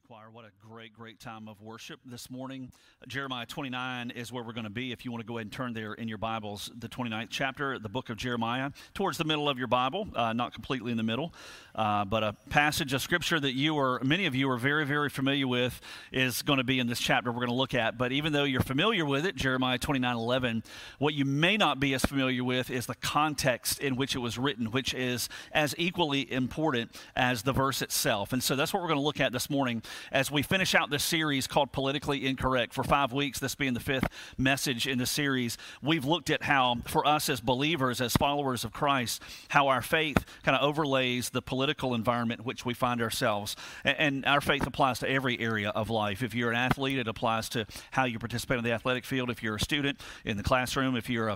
Choir. What a great time of worship this morning. Jeremiah 29 is where we're going to be. If you want to go ahead and turn there in your Bibles, the 29th chapter, the book of Jeremiah, towards the middle of your Bible, not completely in the middle, but a passage of Scripture that many of you are very familiar with is going to be in this chapter we're going to look at. But even though you're familiar with it, Jeremiah 29:11, what you may not be as familiar with is the context in which it was written, which is as equally important as the verse itself. And so that's what we're going to look at this morning as we finish out this series called Politically Incorrect. For 5 weeks, this being the fifth message in the series, we've looked at how, for us as believers, as followers of Christ, how our faith kind of overlays the political environment in which we find ourselves. And our faith applies to every area of life. If you're an athlete, it applies to how you participate in the athletic field. If you're a student in the classroom, if you're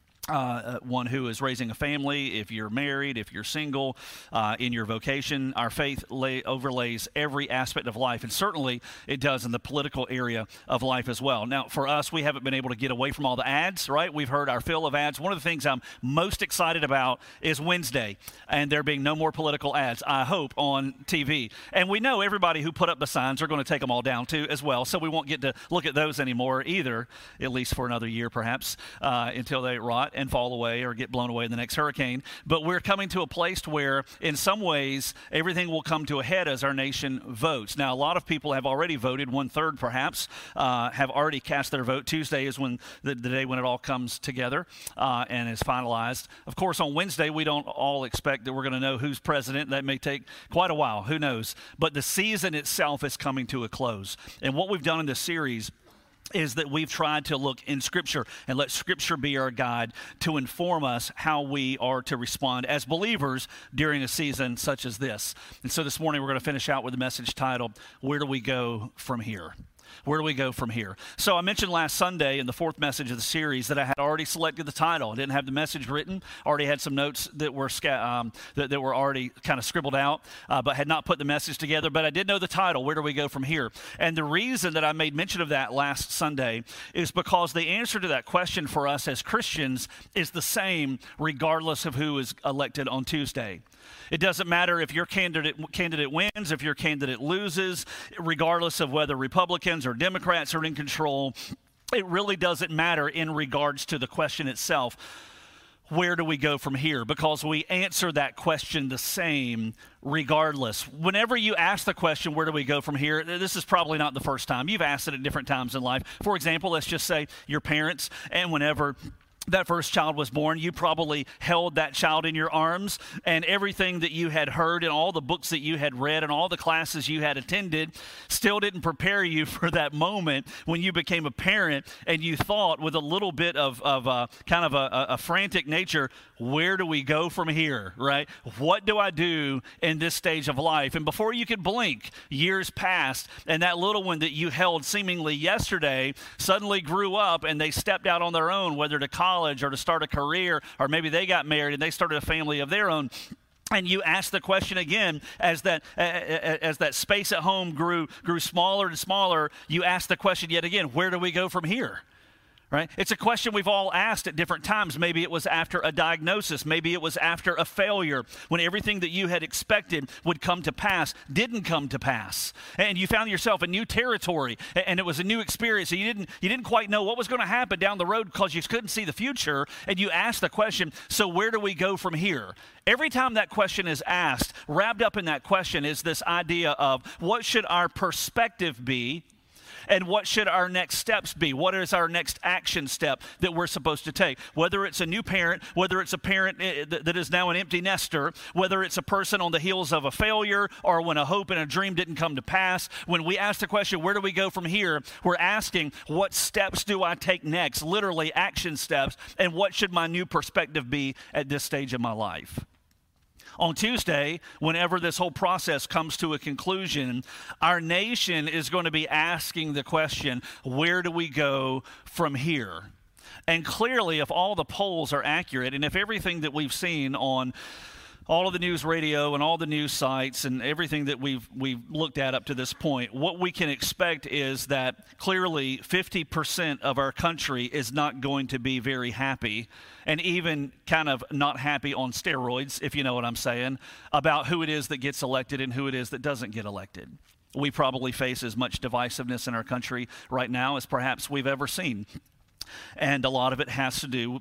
one who is raising a family, if you're married, if you're single, in your vocation, our faith overlays every aspect of life, and certainly it does in the political area of life as well. Now, for us, we haven't been able to get away from all the ads, right? We've heard our fill of ads. One of the things I'm most excited about is Wednesday, and there being no more political ads, I hope, on TV. And we know everybody who put up the signs are going to take them all down too as well, so we won't get to look at those anymore either, at least for another year perhaps, until they rot and fall away or get blown away in the next hurricane. But we're coming to a place where, in some ways, everything will come to a head as our nation votes. Now, a lot of people have already voted, 1/3 perhaps, have already cast their vote. Tuesday is when the day when it all comes together and is finalized. Of course, on Wednesday, we don't all expect that we're going to know who's president. That may take quite a while. Who knows? But the season itself is coming to a close. And what we've done in this series is that we've tried to look in Scripture and let Scripture be our guide to inform us how we are to respond as believers during a season such as this. And so this morning we're going to finish out with a message titled, Where Do We Go From Here? Where do we go from here? So I mentioned last Sunday in the fourth message of the series that I had already selected the title. I didn't have the message written, already had some notes that were that were already kind of scribbled out, but had not put the message together. But I did know the title, Where Do We Go From Here? And the reason that I made mention of that last Sunday is because the answer to that question for us as Christians is the same regardless of who is elected on Tuesday. It doesn't matter if your candidate wins, if your candidate loses, regardless of whether Republicans or Democrats are in control. It really doesn't matter in regards to the question itself. Where do we go from here? Because we answer that question the same regardless. Whenever you ask the question, where do we go from here? This is probably not the first time. You've asked it at different times in life. For example, let's just say your parents, and whenever that first child was born, you probably held that child in your arms, and everything that you had heard and all the books that you had read and all the classes you had attended still didn't prepare you for that moment when you became a parent and you thought with a little bit of kind of a frantic nature, where do we go from here, right? What do I do in this stage of life? And before you could blink, years passed, and that little one that you held seemingly yesterday suddenly grew up and they stepped out on their own, whether to college or to start a career, or maybe they got married and they started a family of their own. And you ask the question again, as that space at home grew smaller and smaller, you ask the question yet again, where do we go from here? Right? It's a question we've all asked at different times. Maybe it was after a diagnosis. Maybe it was after a failure, when everything that you had expected would come to pass didn't come to pass. And you found yourself in new territory, and it was a new experience. So you didn't quite know what was going to happen down the road because you couldn't see the future. And you asked the question, so where do we go from here? Every time that question is asked, wrapped up in that question is this idea of what should our perspective be? And what should our next steps be? What is our next action step that we're supposed to take? Whether it's a new parent, whether it's a parent that is now an empty nester, whether it's a person on the heels of a failure or when a hope and a dream didn't come to pass, when we ask the question, where do we go from here? We're asking, what steps do I take next? Literally action steps. And what should my new perspective be at this stage of my life? On Tuesday, whenever this whole process comes to a conclusion, our nation is going to be asking the question, where do we go from here? And clearly, if all the polls are accurate, and if everything that we've seen on all of the news radio and all the news sites and everything that we've looked at up to this point, what we can expect is that clearly 50% of our country is not going to be very happy, and even kind of not happy on steroids, if you know what I'm saying, about who it is that gets elected and who it is that doesn't get elected. We probably face as much divisiveness in our country right now as perhaps we've ever seen. And a lot of it has to do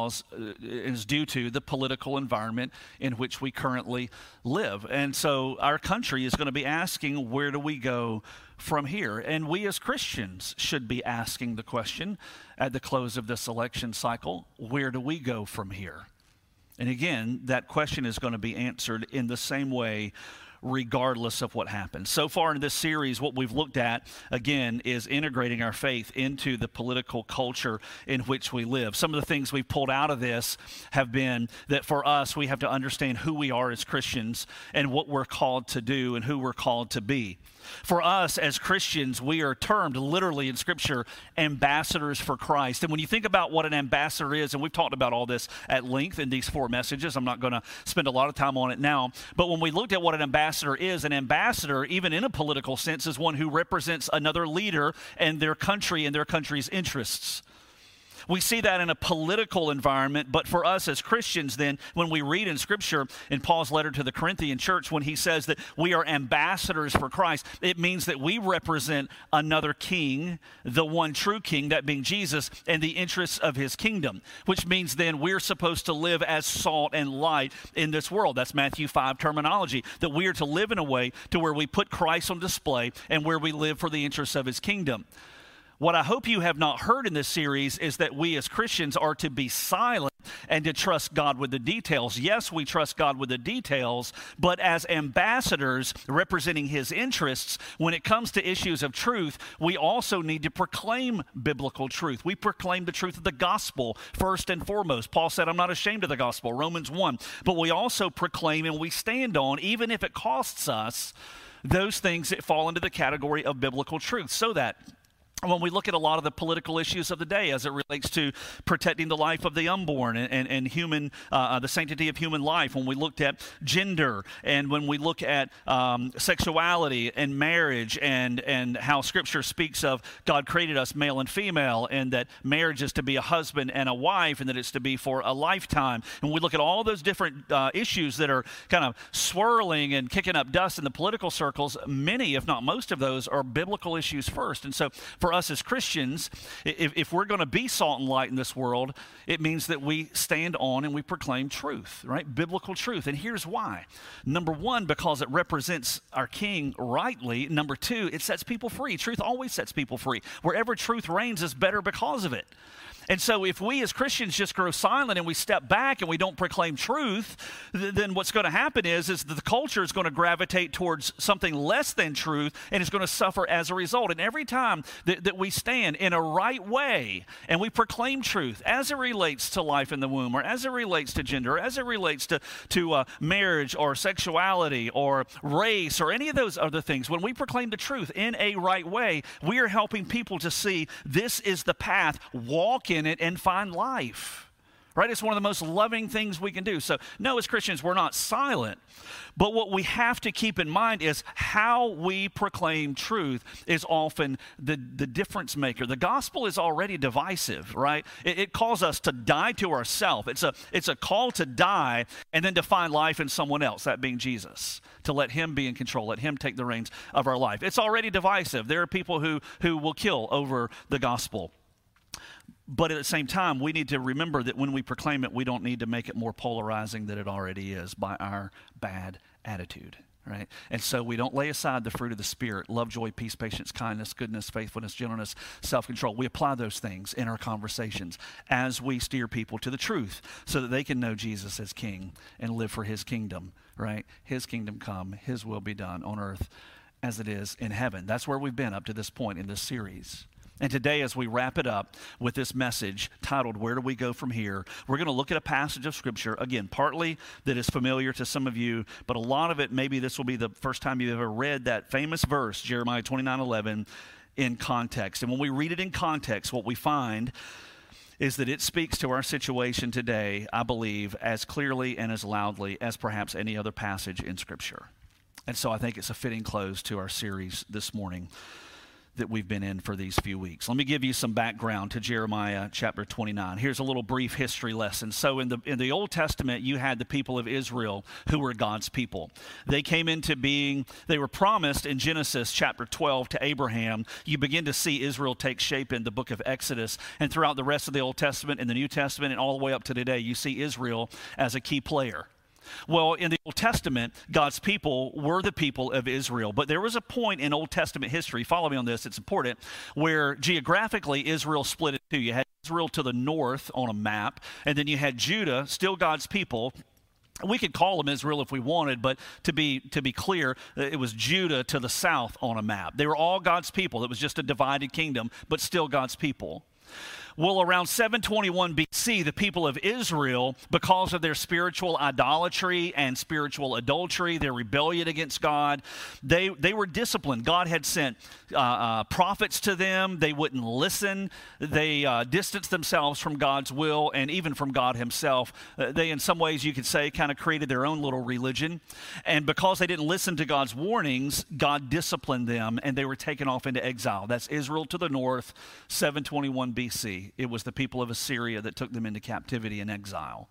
is due to the political environment in which we currently live. And so our country is going to be asking, where do we go from here? And we as Christians should be asking the question at the close of this election cycle, where do we go from here? And again, that question is going to be answered in the same way regardless of what happens. So far in this series, what we've looked at, again, is integrating our faith into the political culture in which we live. Some of the things we've pulled out of this have been that for us, we have to understand who we are as Christians and what we're called to do and who we're called to be. For us as Christians, we are termed literally in Scripture ambassadors for Christ. And when you think about what an ambassador is, and we've talked about all this at length in these 4 messages, I'm not going to spend a lot of time on it now, but when we looked at what an ambassador is, an ambassador, even in a political sense, is one who represents another leader and their country and their country's interests. We see that in a political environment, but for us as Christians then, when we read in Scripture, in Paul's letter to the Corinthian church, when he says that we are ambassadors for Christ, it means that we represent another king, the one true king, that being Jesus, and the interests of his kingdom, which means then we're supposed to live as salt and light in this world. That's Matthew 5 terminology, that we are to live in a way to where we put Christ on display and where we live for the interests of his kingdom. What I hope you have not heard in this series is that we as Christians are to be silent and to trust God with the details. Yes, we trust God with the details, but as ambassadors representing his interests, when it comes to issues of truth, we also need to proclaim biblical truth. We proclaim the truth of the gospel first and foremost. Paul said, I'm not ashamed of the gospel, Romans 1. But we also proclaim and we stand on, even if it costs us, those things that fall into the category of biblical truth, so that when we look at a lot of the political issues of the day as it relates to protecting the life of the unborn and human, the sanctity of human life, when we looked at gender and when we look at sexuality and marriage and how Scripture speaks of God created us male and female and that marriage is to be a husband and a wife and that it's to be for a lifetime. And when we look at all those different issues that are kind of swirling and kicking up dust in the political circles, many, if not most of those, are biblical issues first. And so for us as Christians, if we're going to be salt and light in this world, it means that we stand on and we proclaim truth, right? Biblical truth. And here's why. Number one, because it represents our King rightly. Number two, it sets people free. Truth always sets people free. Wherever truth reigns is better because of it. And so if we as Christians just grow silent and we step back and we don't proclaim truth, then what's going to happen is that the culture is going to gravitate towards something less than truth and it's going to suffer as a result. And every time that we stand in a right way and we proclaim truth as it relates to life in the womb or as it relates to gender, or as it relates to marriage or sexuality or race or any of those other things, when we proclaim the truth in a right way, we are helping people to see this is the path, walk in it and find life, right? It's one of the most loving things we can do. So no, as Christians, we're not silent, but what we have to keep in mind is how we proclaim truth is often the difference maker. The gospel is already divisive, right? It calls us to die to ourselves. It's a call to die and then to find life in someone else, that being Jesus, to let him be in control, let him take the reins of our life. It's already divisive. There are people who will kill over the gospel. But at the same time, we need to remember that when we proclaim it, we don't need to make it more polarizing than it already is by our bad attitude, right? And so we don't lay aside the fruit of the Spirit, love, joy, peace, patience, kindness, goodness, faithfulness, gentleness, self-control. We apply those things in our conversations as we steer people to the truth so that they can know Jesus as King and live for his kingdom, right? His kingdom come, his will be done on earth as it is in heaven. That's where we've been up to this point in this series. And today, as we wrap it up with this message titled, Where Do We Go From Here? We're going to look at a passage of Scripture, again, partly that is familiar to some of you, but a lot of it, maybe this will be the first time you've ever read that famous verse, Jeremiah 29:11, in context. And when we read it in context, what we find is that it speaks to our situation today, I believe, as clearly and as loudly as perhaps any other passage in Scripture. And so I think it's a fitting close to our series this morning. that we've been in for these few weeks. Let me give you some background to Jeremiah chapter 29. Here's a little brief history lesson. So in the Old Testament, you had the people of Israel who were God's people. They came into being, they were promised in Genesis chapter 12 to Abraham. You begin to see Israel take shape in the book of Exodus, and throughout the rest of the Old Testament and the New Testament and all the way up to today, you see Israel as a key player. Well, in the Old Testament, God's people were the people of Israel. But there was a point in Old Testament history, follow me on this, it's important, where geographically Israel split in two. You had Israel to the north on a map, and then you had Judah, still God's people. We could call them Israel if we wanted, but to be clear, it was Judah to the south on a map. They were all God's people. It was just a divided kingdom, but still God's people. Well, around 721 BC, the people of Israel, because of their spiritual idolatry and spiritual adultery, their rebellion against God, they were disciplined. God had sent prophets to them. They wouldn't listen. They distanced themselves from God's will and even from God himself. They, in some ways, you could say, kind of created their own little religion. And because they didn't listen to God's warnings, God disciplined them, and they were taken off into exile. That's Israel to the north, 721 BC. It was the people of Assyria that took them into captivity and exile.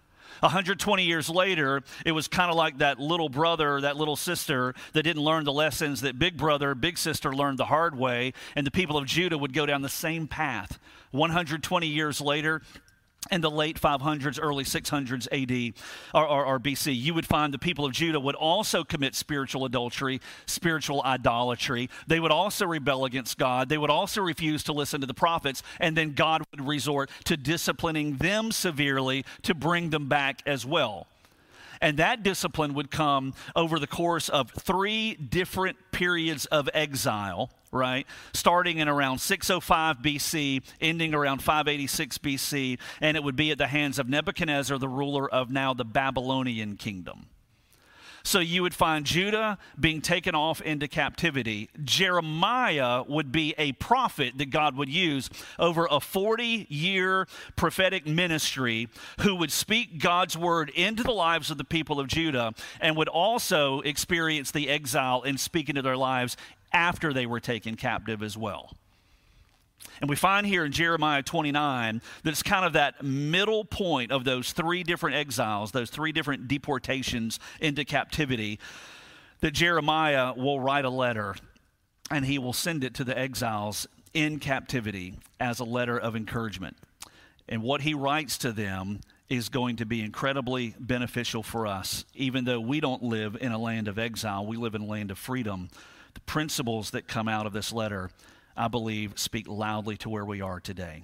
120 years later, it was kind of like that little brother, that little sister that didn't learn the lessons that big brother, big sister learned the hard way, and the people of Judah would go down the same path. 120 years later, in the late 500s, early 600s AD or BC, you would find the people of Judah would also commit spiritual adultery, spiritual idolatry. They would also rebel against God. They would also refuse to listen to the prophets, and then God would resort to disciplining them severely to bring them back as well. And that discipline would come over the course of 3 different periods of exile, right? Starting in around 605 BC, ending around 586 BC, and it would be at the hands of Nebuchadnezzar, the ruler of now the Babylonian kingdom. So you would find Judah being taken off into captivity. Jeremiah would be a prophet that God would use over a 40-year prophetic ministry who would speak God's word into the lives of the people of Judah and would also experience the exile and speak into their lives after they were taken captive as well. And we find here in Jeremiah 29 that it's kind of that middle point of those 3 different exiles, those 3 different deportations into captivity, that Jeremiah will write a letter and he will send it to the exiles in captivity as a letter of encouragement. And what he writes to them is going to be incredibly beneficial for us. Even though we don't live in a land of exile, we live in a land of freedom. The principles that come out of this letter, I believe, speak loudly to where we are today.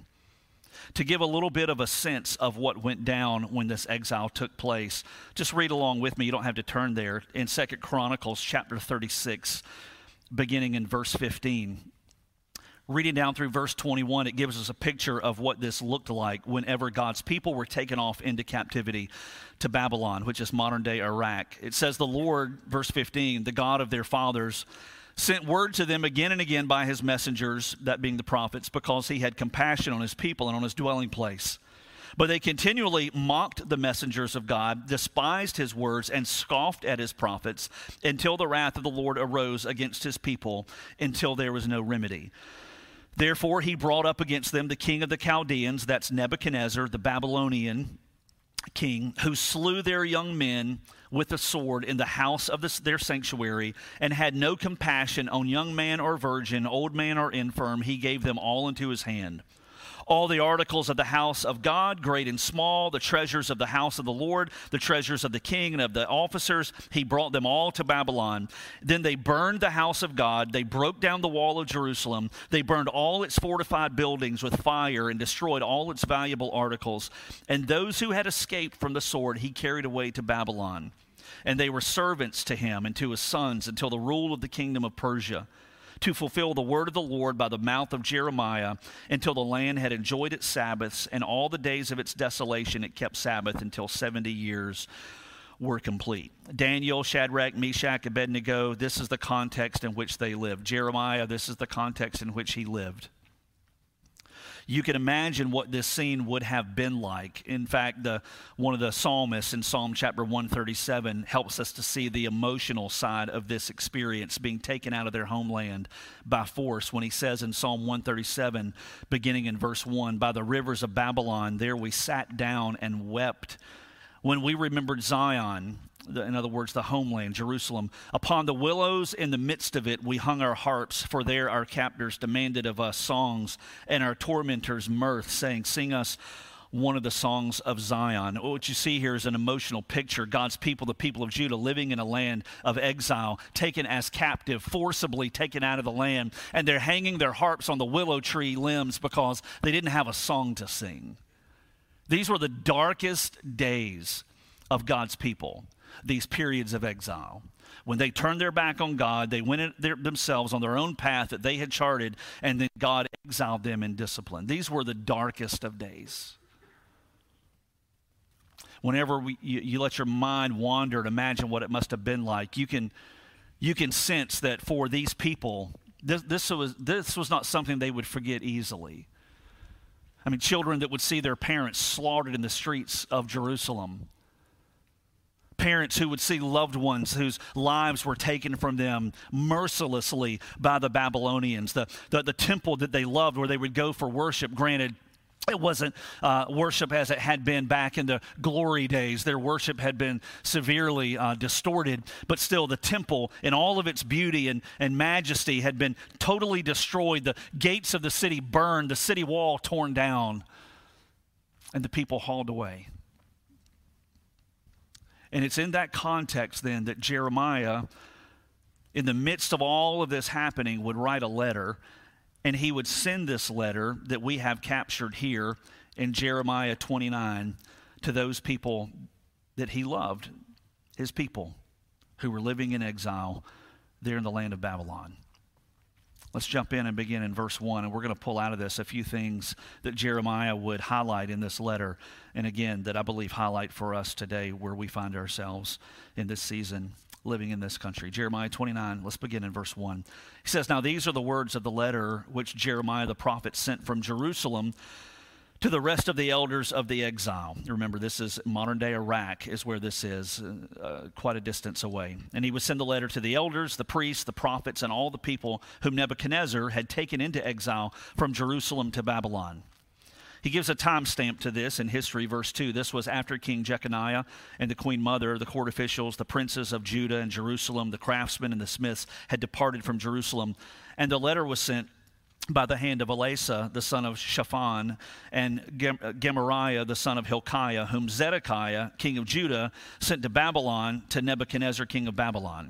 To give a little bit of a sense of what went down when this exile took place, just read along with me. You don't have to turn there. In 2 Chronicles chapter 36, beginning in verse 15. Reading down through verse 21, it gives us a picture of what this looked like whenever God's people were taken off into captivity to Babylon, which is modern-day Iraq. It says, the Lord, verse 15, the God of their fathers, sent word to them again and again by his messengers, that being the prophets, because he had compassion on his people and on his dwelling place. But they continually mocked the messengers of God, despised his words, and scoffed at his prophets, until the wrath of the Lord arose against his people, until there was no remedy. Therefore he brought up against them the king of the Chaldeans, that's Nebuchadnezzar, the Babylonian king, who slew their young men with a sword in the house of their sanctuary, and had no compassion on young man or virgin, old man or infirm. He gave them all into his hand. All the articles of the house of God, great and small, the treasures of the house of the Lord, the treasures of the king and of the officers, he brought them all to Babylon. Then they burned the house of God. They broke down the wall of Jerusalem. They burned all its fortified buildings with fire and destroyed all its valuable articles. And those who had escaped from the sword he carried away to Babylon. And they were servants to him and to his sons until the rule of the kingdom of Persia, to fulfill the word of the Lord by the mouth of Jeremiah, until the land had enjoyed its Sabbaths, and all the days of its desolation it kept Sabbath until 70 years were complete. Daniel, Shadrach, Meshach, Abednego, this is the context in which they lived. Jeremiah, this is the context in which he lived. you can imagine what this scene would have been like. In fact, one of the psalmists in Psalm chapter 137 helps us to see the emotional side of this experience, being taken out of their homeland by force, when he says in Psalm 137, beginning in verse 1, "By the rivers of Babylon, there we sat down and wept. When we remembered Zion," in other words, the homeland, Jerusalem, "upon the willows in the midst of it, we hung our harps, for there our captors demanded of us songs, and our tormentors mirth, saying, 'Sing us one of the songs of Zion.'" What you see here is an emotional picture. God's people, the people of Judah, living in a land of exile, taken as captive, forcibly taken out of the land, and they're hanging their harps on the willow tree limbs because they didn't have a song to sing. These were the darkest days of God's people, these periods of exile. When they turned their back on God, they went themselves on their own path that they had charted, and then God exiled them in discipline. These were the darkest of days. Whenever you let your mind wander and imagine what it must have been like, you can sense that for these people, this was not something they would forget easily. I mean, children that would see their parents slaughtered in the streets of Jerusalem. Parents who would see loved ones whose lives were taken from them mercilessly by the Babylonians. The temple that they loved, where they would go for worship, granted, it wasn't worship as it had been back in the glory days. Their worship had been severely distorted, but still the temple in all of its beauty and majesty had been totally destroyed. The gates of the city burned, the city wall torn down, and the people hauled away. And it's in that context then that Jeremiah, in the midst of all of this happening, would write a letter. And he would send this letter that we have captured here in Jeremiah 29 to those people that he loved, his people who were living in exile there in the land of Babylon. Let's jump in and begin in verse 1, and we're going to pull out of this a few things that Jeremiah would highlight in this letter, and again, that I believe highlight for us today where we find ourselves in this season living in this country. Jeremiah 29, let's begin in verse 1. He says, "Now these are the words of the letter which Jeremiah the prophet sent from Jerusalem to the rest of the elders of the exile." Remember, this is modern-day Iraq is where this is, quite a distance away. "And he would send the letter to the elders, the priests, the prophets, and all the people whom Nebuchadnezzar had taken into exile from Jerusalem to Babylon." He gives a timestamp to this in history, verse 2. This was after King Jeconiah and the queen mother, the court officials, the princes of Judah and Jerusalem, the craftsmen and the smiths had departed from Jerusalem. And the letter was sent by the hand of Elasah, the son of Shaphan, and Gemariah, the son of Hilkiah, whom Zedekiah, king of Judah, sent to Babylon to Nebuchadnezzar, king of Babylon,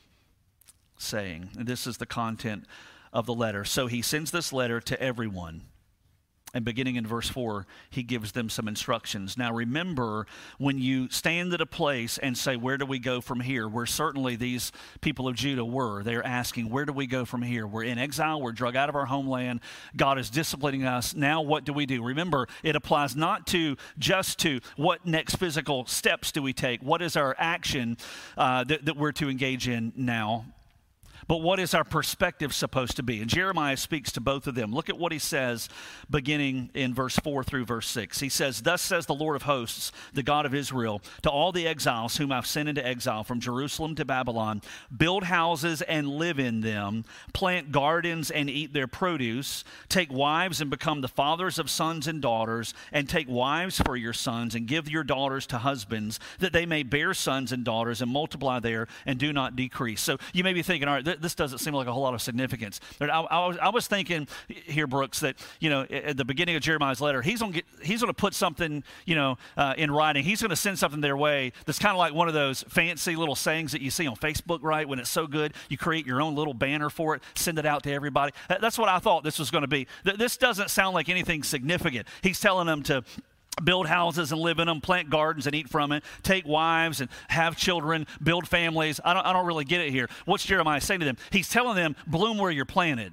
saying, and this is the content of the letter. So he sends this letter to everyone. And beginning in verse 4, he gives them some instructions. Now remember, when you stand at a place and say, where do we go from here? Where certainly these people of Judah were. They're asking, where do we go from here? We're in exile. We're drug out of our homeland. God is disciplining us. Now what do we do? Remember, it applies not to just to what next physical steps do we take? What is our action that we're to engage in now? But what is our perspective supposed to be? And Jeremiah speaks to both of them. Look at what he says beginning in verse 4 through verse 6. He says, "Thus says the Lord of hosts, the God of Israel, to all the exiles whom I've sent into exile from Jerusalem to Babylon, build houses and live in them, plant gardens and eat their produce, take wives and become the fathers of sons and daughters, and take wives for your sons and give your daughters to husbands, that they may bear sons and daughters and multiply there and do not decrease." So you may be thinking, all right, this doesn't seem like a whole lot of significance. I was thinking here, Brooks, that, at the beginning of Jeremiah's letter, he's going to put something, in writing. He's going to send something their way that's kind of like one of those fancy little sayings that you see on Facebook, right? When it's so good, you create your own little banner for it, send it out to everybody. That's what I thought this was going to be. This doesn't sound like anything significant. He's telling them to build houses and live in them, plant gardens and eat from it, take wives and have children, build families. I don't really get it here. What's Jeremiah saying to them? He's telling them, bloom where you're planted,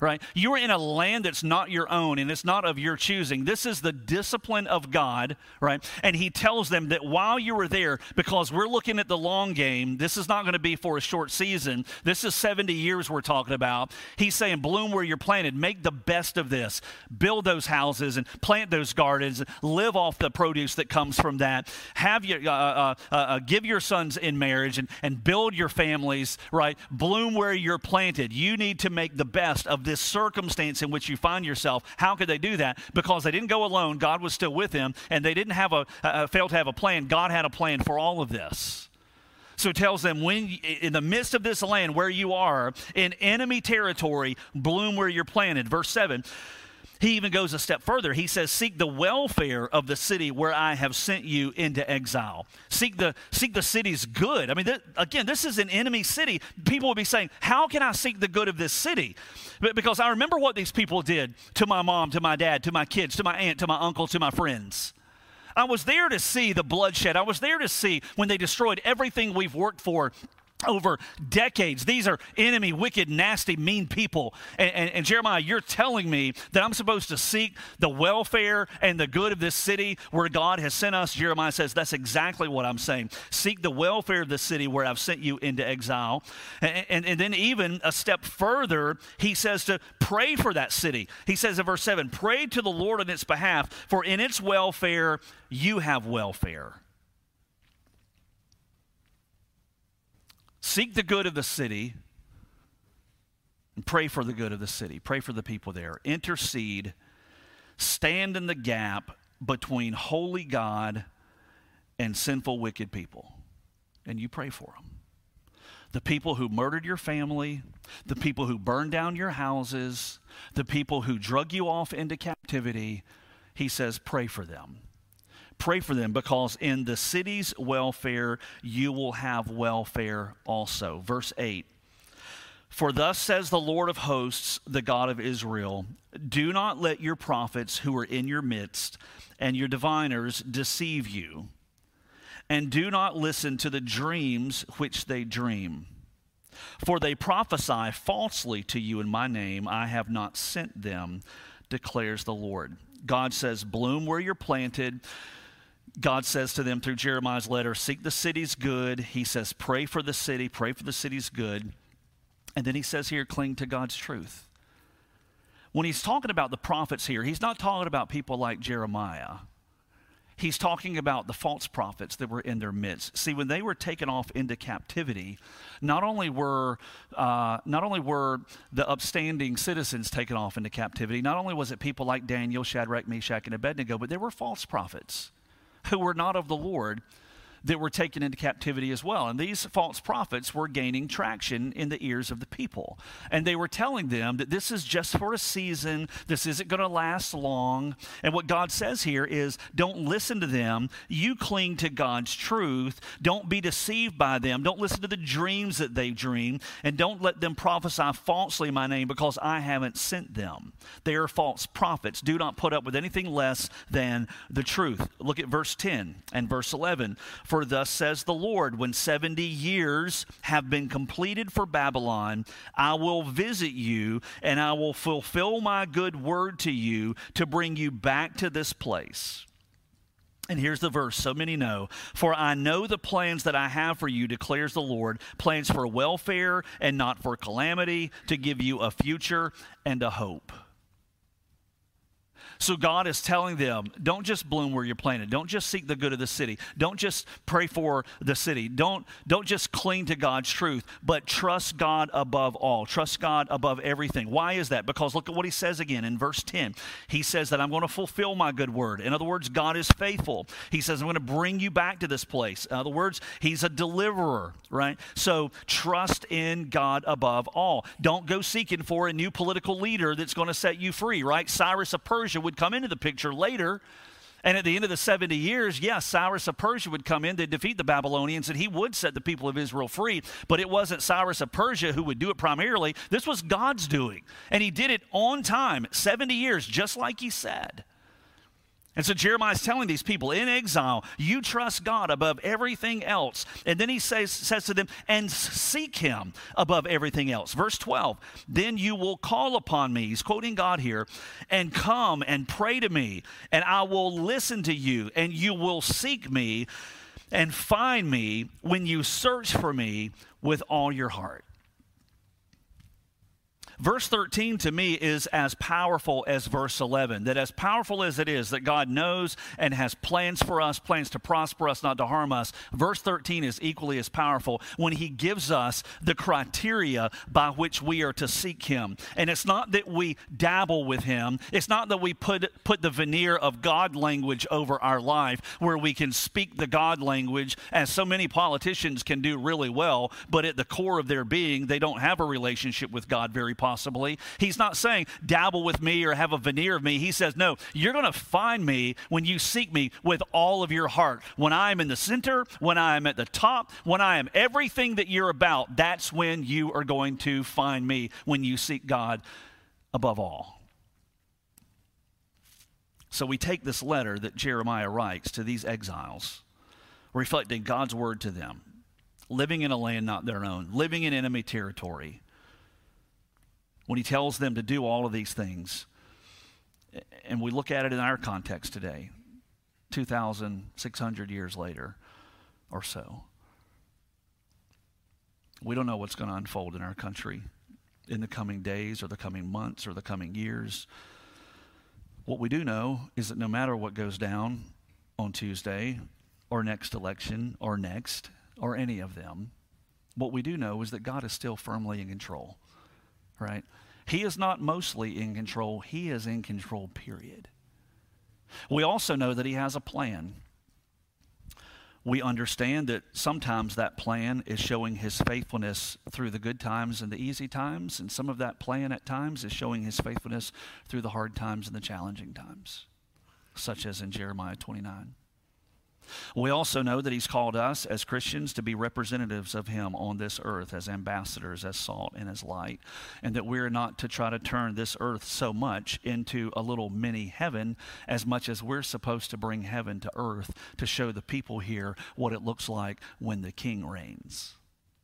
right? You are in a land that's not your own and it's not of your choosing. This is the discipline of God, right? And he tells them that while you were there, because we're looking at the long game, this is not going to be for a short season. This is 70 years we're talking about. He's saying, bloom where you're planted. Make the best of this. Build those houses and plant those gardens. Live off the produce that comes from that. Have your, give your sons in marriage and build your families, right? Bloom where you're planted. You need to make the best of this circumstance in which you find yourself. How could they do that? Because they didn't go alone. God was still with them, and they didn't have fail to have a plan. God had a plan for all of this. So it tells them, when in the midst of this land where you are, in enemy territory, bloom where you're planted. Verse 7, he even goes a step further. He says, seek the welfare of the city where I have sent you into exile. Seek the city's good. I mean, again, this is an enemy city. People will be saying, how can I seek the good of this city? Because I remember what these people did to my mom, to my dad, to my kids, to my aunt, to my uncle, to my friends. I was there to see the bloodshed. I was there to see when they destroyed everything we've worked for over decades. These are enemy, wicked, nasty, mean people. And Jeremiah, you're telling me that I'm supposed to seek the welfare and the good of this city where God has sent us? Jeremiah says, that's exactly what I'm saying. Seek the welfare of the city where I've sent you into exile. And then even a step further, he says to pray for that city. He says in verse 7, pray to the Lord on its behalf, for in its welfare you have welfare. Seek the good of the city and pray for the good of the city. Pray for the people there. Intercede. Stand in the gap between holy God and sinful, wicked people. And you pray for them. The people who murdered your family, the people who burned down your houses, the people who drug you off into captivity, he says, pray for them. Pray for them, because in the city's welfare you will have welfare also. Verse 8, for thus says the Lord of hosts, the God of Israel, do not let your prophets who are in your midst and your diviners deceive you, and do not listen to the dreams which they dream. For they prophesy falsely to you in my name. I have not sent them, declares the Lord. God says, bloom where you're planted. God says to them through Jeremiah's letter, seek the city's good. He says, pray for the city, pray for the city's good. And then he says here, cling to God's truth. When he's talking about the prophets here, he's not talking about people like Jeremiah. He's talking about the false prophets that were in their midst. See, when they were taken off into captivity, not only were the upstanding citizens taken off into captivity, not only was it people like Daniel, Shadrach, Meshach, and Abednego, but there were false prophets who were not of the Lord that were taken into captivity as well. And these false prophets were gaining traction in the ears of the people. And they were telling them that this is just for a season. This isn't going to last long. And what God says here is, don't listen to them. You cling to God's truth. Don't be deceived by them. Don't listen to the dreams that they dream. And don't let them prophesy falsely in my name, because I haven't sent them. They are false prophets. Do not put up with anything less than the truth. Look at verse 10 and verse 11. For thus says the Lord, when 70 years have been completed for Babylon, I will visit you, and I will fulfill my good word to you to bring you back to this place. And here's the verse so many know. For I know the plans that I have for you, declares the Lord, plans for welfare and not for calamity, to give you a future and a hope. So God is telling them, don't just bloom where you're planted. Don't just seek the good of the city. Don't just pray for the city. Don't just cling to God's truth, but trust God above all. Trust God above everything. Why is that? Because look at what he says again in verse 10. He says that I'm going to fulfill my good word. In other words, God is faithful. He says, I'm going to bring you back to this place. In other words, he's a deliverer, right? So trust in God above all. Don't go seeking for a new political leader that's going to set you free, right? Cyrus of Persia would come into the picture later, and at the end of the 70 years, yes, Cyrus of Persia would come in to defeat the Babylonians, and he would set the people of Israel free, but it wasn't Cyrus of Persia who would do it primarily. This was God's doing, and he did it on time, 70 years, just like he said. And so Jeremiah is telling these people in exile, you trust God above everything else. And then he says to them, and seek him above everything else. Verse 12, then you will call upon me, he's quoting God here, and come and pray to me, and I will listen to you, and you will seek me and find me when you search for me with all your heart. Verse 13 to me is as powerful as verse 11, that as powerful as it is that God knows and has plans for us, plans to prosper us, not to harm us, verse 13 is equally as powerful when he gives us the criteria by which we are to seek him. And it's not that we dabble with him. It's not that we put the veneer of God language over our life where we can speak the God language, as so many politicians can do really well, but at the core of their being, they don't have a relationship with God very possibly. He's not saying dabble with me or have a veneer of me. He says, no, you're going to find me when you seek me with all of your heart. When I am in the center, when I am at the top, when I am everything that you're about, that's when you are going to find me, when you seek God above all. So we take this letter that Jeremiah writes to these exiles, reflecting God's word to them, living in a land not their own, living in enemy territory. When he tells them to do all of these things, and we look at it in our context today, 2,600 years later or so, we don't know what's going to unfold in our country in the coming days or the coming months or the coming years. What we do know is that no matter what goes down on Tuesday or next election or next or any of them, what we do know is that God is still firmly in control. Right? He is not mostly in control. He is in control, period. We also know that he has a plan. We understand that sometimes that plan is showing his faithfulness through the good times and the easy times, and some of that plan at times is showing his faithfulness through the hard times and the challenging times, such as in Jeremiah 29. We also know that he's called us as Christians to be representatives of him on this earth, as ambassadors, as salt and as light, and that we're not to try to turn this earth so much into a little mini heaven as much as we're supposed to bring heaven to earth to show the people here what it looks like when the King reigns.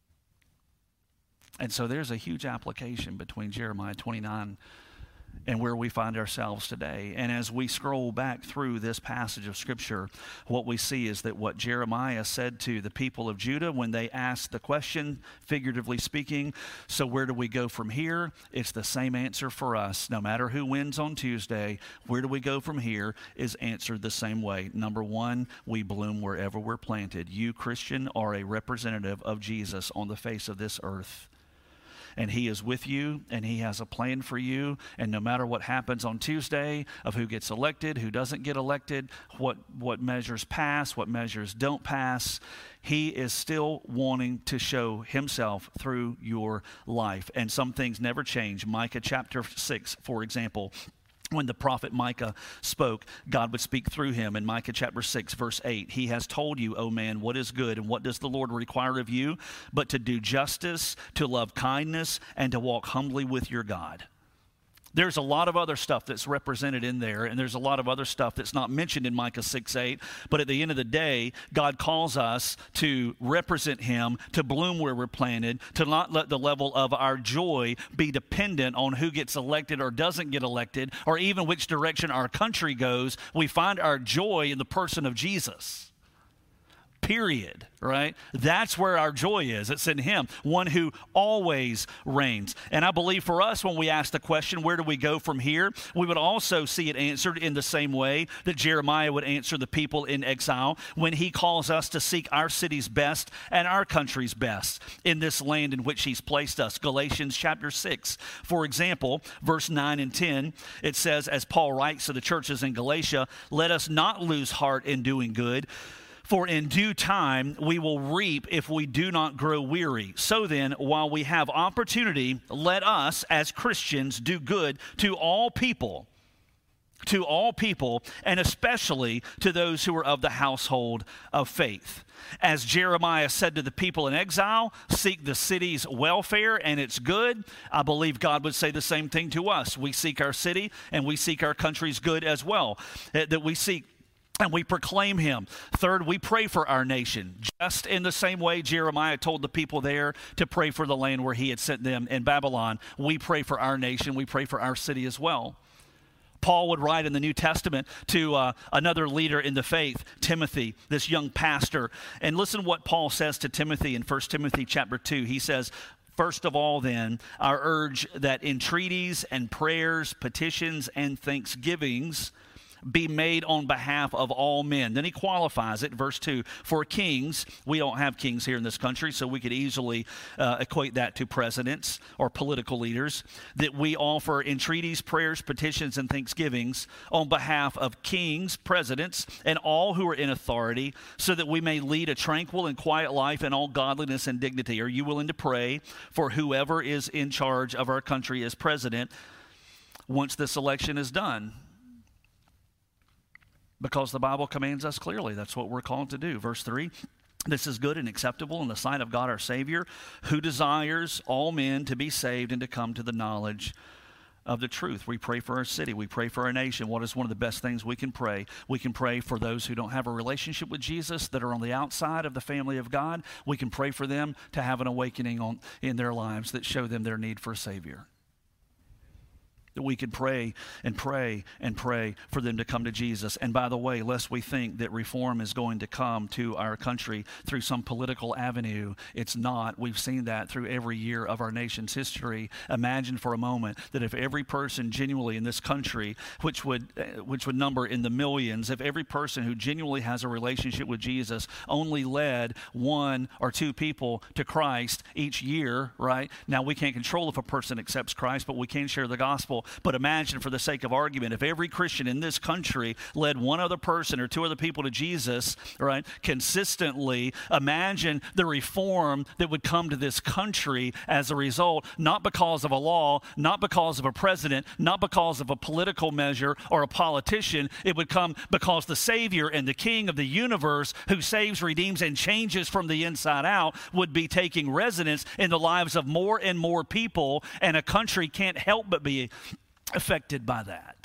And so there's a huge application between Jeremiah 29 and where we find ourselves today. And as we scroll back through this passage of Scripture, what we see is that what Jeremiah said to the people of Judah when they asked the question, figuratively speaking, so where do we go from here? It's the same answer for us. No matter who wins on Tuesday, where do we go from here is answered the same way. Number one, we bloom wherever we're planted. You, Christian, are a representative of Jesus on the face of this earth. And he is with you, and he has a plan for you. And no matter what happens on Tuesday, of who gets elected, who doesn't get elected, what measures pass, what measures don't pass, he is still wanting to show himself through your life. And some things never change. Micah chapter 6, for example, when the prophet Micah spoke, God would speak through him. In Micah chapter 6, verse 8, he has told you, O man, what is good, and what does the Lord require of you? But to do justice, to love kindness, and to walk humbly with your God. There's a lot of other stuff that's represented in there, and there's a lot of other stuff that's not mentioned in Micah 6:8. But at the end of the day, God calls us to represent him, to bloom where we're planted, to not let the level of our joy be dependent on who gets elected or doesn't get elected, or even which direction our country goes. We find our joy in the person of Jesus. Period, right? That's where our joy is. It's in him, one who always reigns. And I believe for us, when we ask the question, where do we go from here? We would also see it answered in the same way that Jeremiah would answer the people in exile when he calls us to seek our city's best and our country's best in this land in which he's placed us. Galatians chapter 6, for example, verse 9 and 10, it says, as Paul writes to the churches in Galatia, let us not lose heart in doing good, for in due time we will reap if we do not grow weary. So then, while we have opportunity, let us, as Christians, do good to all people, to all people, and especially to those who are of the household of faith. As Jeremiah said to the people in exile, seek the city's welfare and its good. I believe God would say the same thing to us. We seek our city and we seek our country's good as well. That we seek and we proclaim him. Third, we pray for our nation, just in the same way Jeremiah told the people there to pray for the land where he had sent them in Babylon. We pray for our nation. We pray for our city as well. Paul would write in the New Testament to another leader in the faith, Timothy, this young pastor. And listen what Paul says to Timothy in 1 Timothy chapter 2. He says, "First of all, then, I urge that entreaties and prayers, petitions and thanksgivings be made on behalf of all men." Then he qualifies it, verse 2, for kings. We don't have kings here in this country, so we could easily equate that to presidents or political leaders. That we offer entreaties, prayers, petitions, and thanksgivings on behalf of kings, presidents, and all who are in authority, so that we may lead a tranquil and quiet life in all godliness and dignity. Are you willing to pray for whoever is in charge of our country as president once this election is done? Because the Bible commands us clearly. That's what we're called to do. Verse 3, "This is good and acceptable in the sight of God our Savior, who desires all men to be saved and to come to the knowledge of the truth." We pray for our city. We pray for our nation. What is one of the best things we can pray? We can pray for those who don't have a relationship with Jesus, that are on the outside of the family of God. We can pray for them to have an awakening in their lives that show them their need for a Savior. That we could pray and pray and pray for them to come to Jesus. And by the way, lest we think that reform is going to come to our country through some political avenue, it's not. We've seen that through every year of our nation's history. Imagine for a moment that if every person genuinely in this country, which would number in the millions, if every person who genuinely has a relationship with Jesus only led 1 or 2 people to Christ each year, right? Now, we can't control if a person accepts Christ, but we can share the gospel. But imagine, for the sake of argument, if every Christian in this country led 1 other person or 2 other people to Jesus, right, consistently. Imagine the reform that would come to this country as a result, not because of a law, not because of a president, not because of a political measure or a politician. It would come because the Savior and the King of the universe, who saves, redeems, and changes from the inside out, would be taking residence in the lives of more and more people, and a country can't help but be affected by that.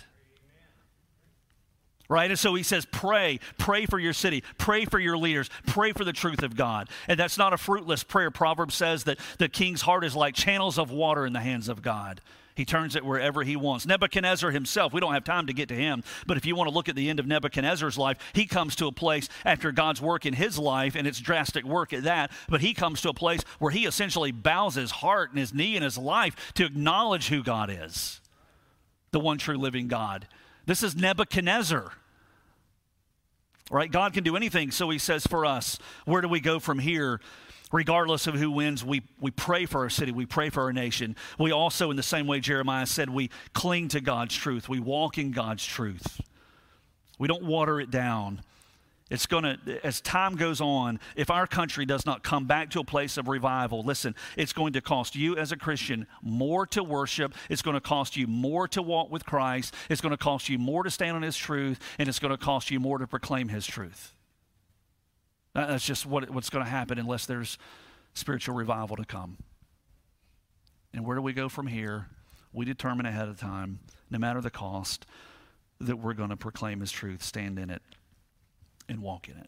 Right? And so he says, pray for your city, pray for your leaders, pray for the truth of God. And that's not a fruitless prayer. Proverbs says that the king's heart is like channels of water in the hands of God. He turns it wherever he wants. Nebuchadnezzar himself, we don't have time to get to him, but if you want to look at the end of Nebuchadnezzar's life, he comes to a place after God's work in his life, and it's drastic work at that, but he comes to a place where he essentially bows his heart and his knee and his life to acknowledge who God is, the one true living God. This is Nebuchadnezzar. Right? God can do anything. So he says for us, where do we go from here? Regardless of who wins, we pray for our city. We pray for our nation. We also, in the same way Jeremiah said, we cling to God's truth. We walk in God's truth. We don't water it down. It's going to, as time goes on, if our country does not come back to a place of revival, listen, it's going to cost you as a Christian more to worship. It's going to cost you more to walk with Christ. It's going to cost you more to stand on his truth, and it's going to cost you more to proclaim his truth. That's just what's going to happen unless there's spiritual revival to come. And where do we go from here? We determine ahead of time, no matter the cost, that we're going to proclaim his truth, stand in it, and walk in it.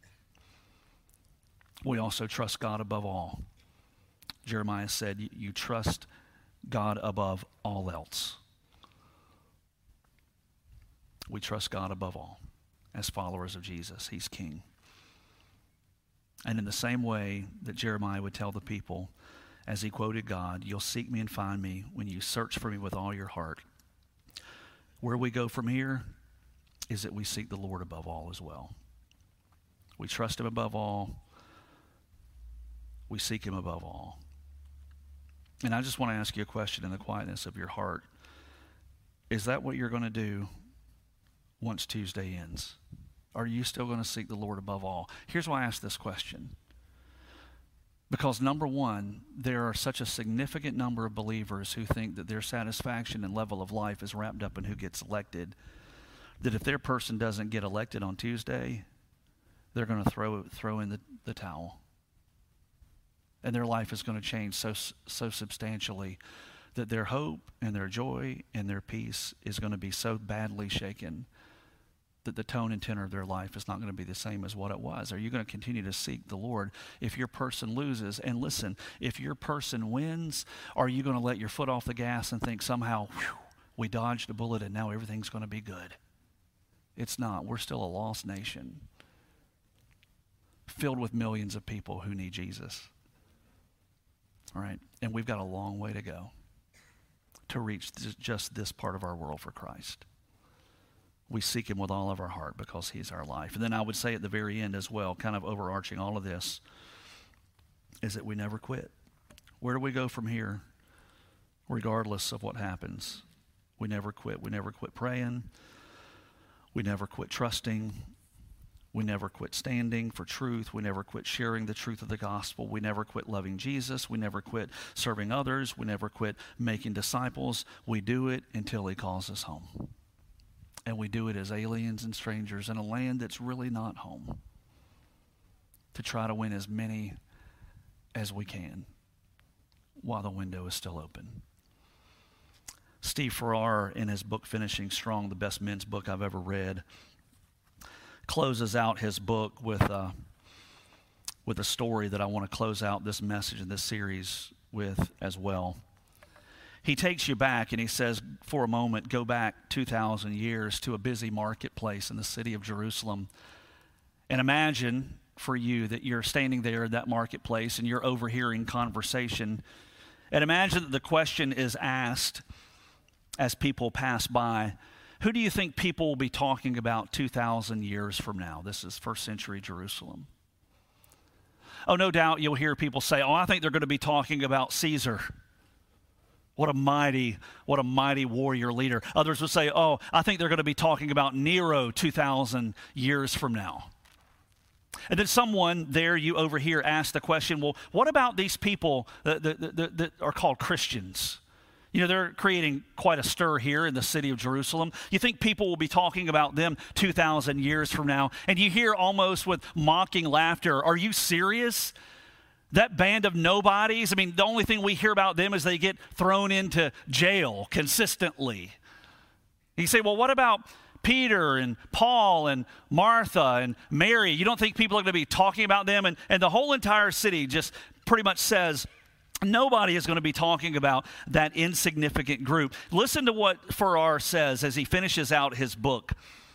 We also trust God above all. Jeremiah said, you trust God above all else. We trust God above all as followers of Jesus. He's king. And in the same way that Jeremiah would tell the people, as he quoted God, "You'll seek me and find me when you search for me with all your heart." Where we go from here is that we seek the Lord above all as well. We trust him above all. We seek him above all. And I just want to ask you a question in the quietness of your heart. Is that what you're going to do once Tuesday ends? Are you still going to seek the Lord above all? Here's why I ask this question. Because number one, there are such a significant number of believers who think that their satisfaction and level of life is wrapped up in who gets elected that if their person doesn't get elected on Tuesday, they're going to throw in the towel. And their life is going to change so substantially that their hope and their joy and their peace is going to be so badly shaken that the tone and tenor of their life is not going to be the same as what it was. Are you going to continue to seek the Lord if your person loses? And listen, if your person wins, are you going to let your foot off the gas and think somehow, whew, we dodged a bullet and now everything's going to be good? It's not. We're still a lost nation filled with millions of people who need Jesus. All right? And we've got a long way to go to reach just this part of our world for Christ. We seek him with all of our heart because he's our life. And then I would say at the very end as well, kind of overarching all of this, is that we never quit. Where do we go from here? Regardless of what happens, we never quit. We never quit praying. We never quit trusting. We never quit standing for truth. We never quit sharing the truth of the gospel. We never quit loving Jesus. We never quit serving others. We never quit making disciples. We do it until he calls us home. And we do it as aliens and strangers in a land that's really not home, to try to win as many as we can while the window is still open. Steve Farrar, in his book Finishing Strong, the best men's book I've ever read, closes out his book with a story that I want to close out this message and this series with as well. He takes you back and he says, for a moment, go back 2,000 years to a busy marketplace in the city of Jerusalem. And imagine for you that you're standing there in that marketplace and you're overhearing conversation. And imagine that the question is asked as people pass by, who do you think people will be talking about 2,000 years from now? This is first century Jerusalem. Oh, no doubt you'll hear people say, oh, I think they're going to be talking about Caesar. What a mighty warrior leader. Others would say, oh, I think they're going to be talking about Nero 2,000 years from now. And then someone there you overhear ask the question, well, what about these people that are called Christians? You know, they're creating quite a stir here in the city of Jerusalem. You think people will be talking about them 2,000 years from now? And you hear almost with mocking laughter, are you serious? That band of nobodies, I mean, the only thing we hear about them is they get thrown into jail consistently. You say, well, what about Peter and Paul and Martha and Mary? You don't think people are going to be talking about them? And the whole entire city just pretty much says, nobody is going to be talking about that insignificant group. Listen to what Farrar says as he finishes out his book.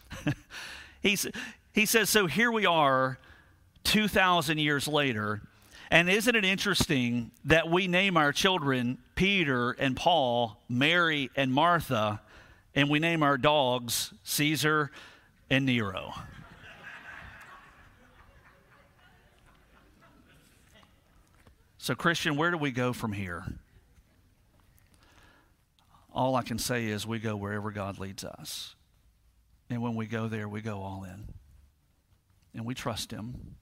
He says, so here we are 2,000 years later, and isn't it interesting that we name our children Peter and Paul, Mary and Martha, and we name our dogs Caesar and Nero? So, Christian, where do we go from here? All I can say is we go wherever God leads us. And when we go there, we go all in. And we trust him.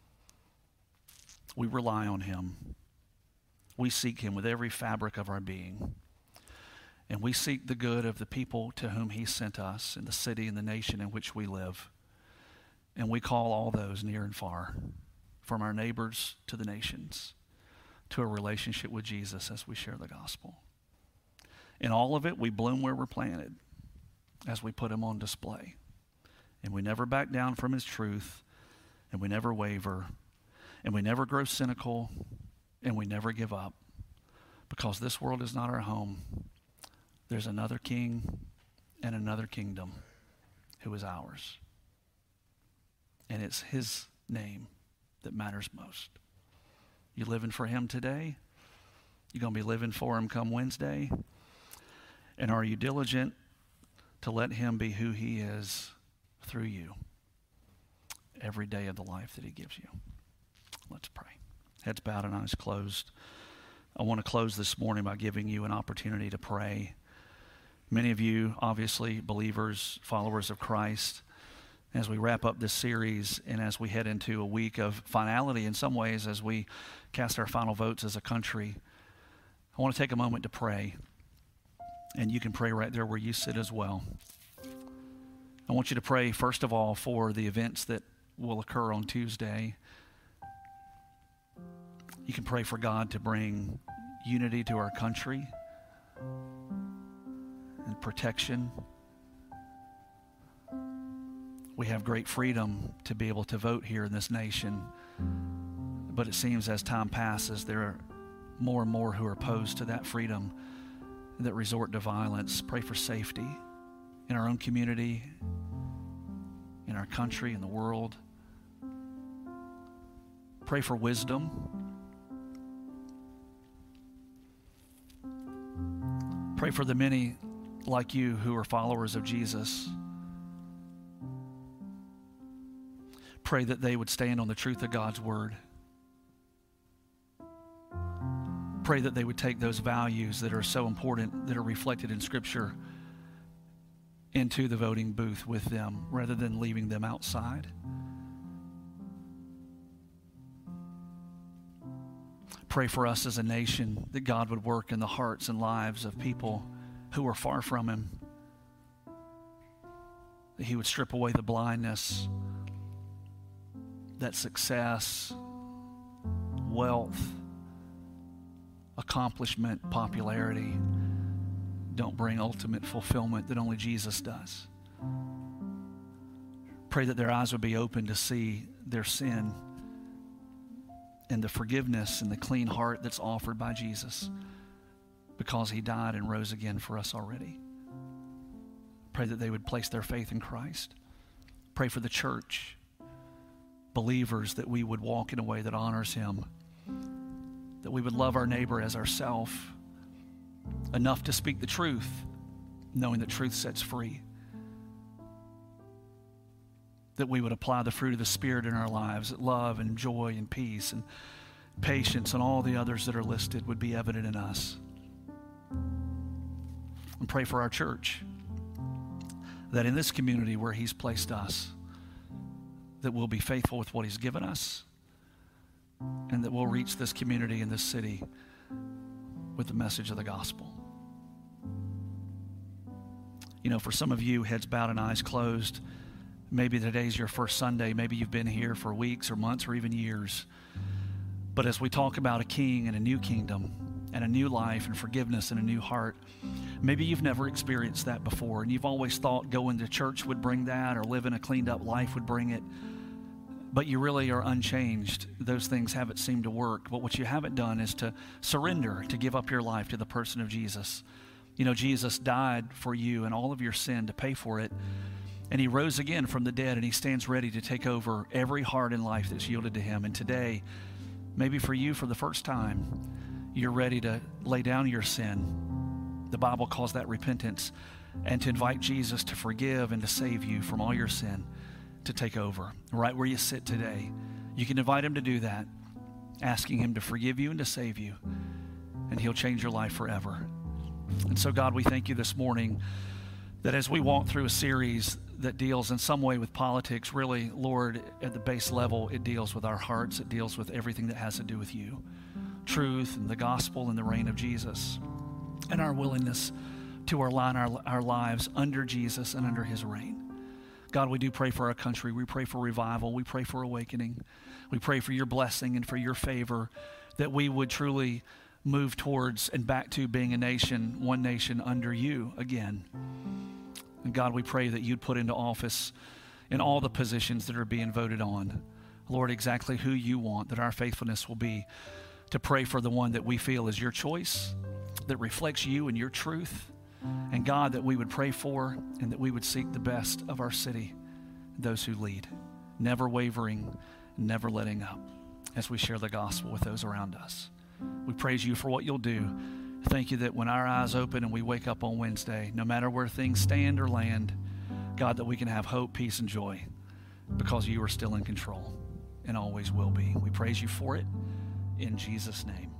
We rely on him. We seek him with every fabric of our being. And we seek the good of the people to whom he sent us in the city and the nation in which we live. And we call all those near and far, from our neighbors to the nations, to a relationship with Jesus as we share the gospel. In all of it, we bloom where we're planted as we put him on display. And we never back down from his truth, and we never waver, and we never grow cynical, and we never give up, because this world is not our home. There's another king and another kingdom who is ours. And it's his name that matters most. You living for him today? You're going to be living for him come Wednesday? And are you diligent to let him be who he is through you every day of the life that he gives you? Let's pray. Heads bowed and eyes closed. I want to close this morning by giving you an opportunity to pray. Many of you, obviously, believers, followers of Christ, as we wrap up this series and as we head into a week of finality in some ways as we cast our final votes as a country, I want to take a moment to pray. And you can pray right there where you sit as well. I want you to pray, first of all, for the events that will occur on Tuesday. You can pray for God to bring unity to our country and protection. We have great freedom to be able to vote here in this nation, but it seems as time passes, there are more and more who are opposed to that freedom that resort to violence. Pray for safety in our own community, in our country, in the world. Pray for wisdom. Pray for the many like you who are followers of Jesus. Pray that they would stand on the truth of God's word. Pray that they would take those values that are so important, that are reflected in Scripture, into the voting booth with them rather than leaving them outside. Pray for us as a nation that God would work in the hearts and lives of people who are far from Him, that He would strip away the blindness, that success, wealth, accomplishment, popularity don't bring ultimate fulfillment that only Jesus does. Pray that their eyes would be open to see their sin and the forgiveness and the clean heart that's offered by Jesus because He died and rose again for us already. Pray that they would place their faith in Christ. Pray for the church, believers, that we would walk in a way that honors Him, that we would love our neighbor as ourselves, enough to speak the truth, knowing that truth sets free, that we would apply the fruit of the Spirit in our lives, that love and joy and peace and patience and all the others that are listed would be evident in us. And pray for our church, that in this community where He's placed us, that we'll be faithful with what He's given us, and that we'll reach this community and this city with the message of the gospel. You know, for some of you, heads bowed and eyes closed, maybe today's your first Sunday. Maybe you've been here for weeks or months or even years. But as we talk about a king and a new kingdom and a new life and forgiveness and a new heart, maybe you've never experienced that before, and you've always thought going to church would bring that, or living a cleaned up life would bring it. But you really are unchanged. Those things haven't seemed to work. But what you haven't done is to surrender, to give up your life to the person of Jesus. You know, Jesus died for you and all of your sin to pay for it. And He rose again from the dead, and He stands ready to take over every heart in life that's yielded to Him. And today, maybe for you for the first time, you're ready to lay down your sin. The Bible calls that repentance. And to invite Jesus to forgive and to save you from all your sin, to take over. Right where you sit today, you can invite Him to do that, asking Him to forgive you and to save you, and He'll change your life forever. And so, God, we thank You this morning that as we walk through a series that deals in some way with politics, really, Lord, at the base level, it deals with our hearts. It deals with everything that has to do with You, truth and the gospel and the reign of Jesus, and our willingness to align our lives under Jesus and under His reign. God, we do pray for our country. We pray for revival. We pray for awakening. We pray for Your blessing and for Your favor, that we would truly move towards and back to being a nation, one nation under You again. And God, we pray that You'd put into office in all the positions that are being voted on, Lord, exactly who You want, that our faithfulness will be to pray for the one that we feel is Your choice, that reflects You and Your truth. And God, that we would pray for and that we would seek the best of our city, those who lead, never wavering, never letting up as we share the gospel with those around us. We praise You for what You'll do. Thank You that when our eyes open and we wake up on Wednesday, no matter where things stand or land, God, that we can have hope, peace, and joy because You are still in control and always will be. We praise You for it in Jesus' name.